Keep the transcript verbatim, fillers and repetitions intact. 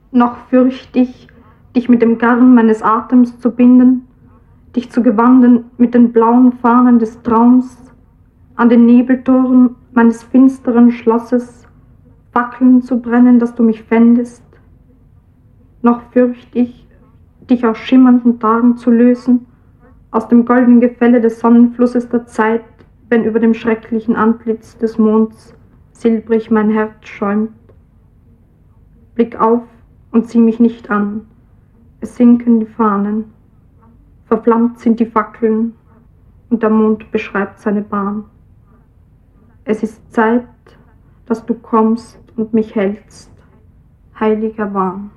Noch fürcht ich, dich mit dem Garn meines Atems zu binden, dich zu gewanden mit den blauen Fahnen des Traums, an den Nebeltoren meines finsteren Schlosses Fackeln zu brennen, dass du mich fändest. Noch fürcht ich, dich aus schimmernden Tagen zu lösen, aus dem goldenen Gefälle des Sonnenflusses der Zeit, wenn über dem schrecklichen Antlitz des Monds silbrig mein Herz schäumt. Blick auf und sieh mich nicht an, es sinken die Fahnen, verflammt sind die Fackeln und der Mond beschreibt seine Bahn. Es ist Zeit, dass du kommst und mich hältst, heiliger Wahn.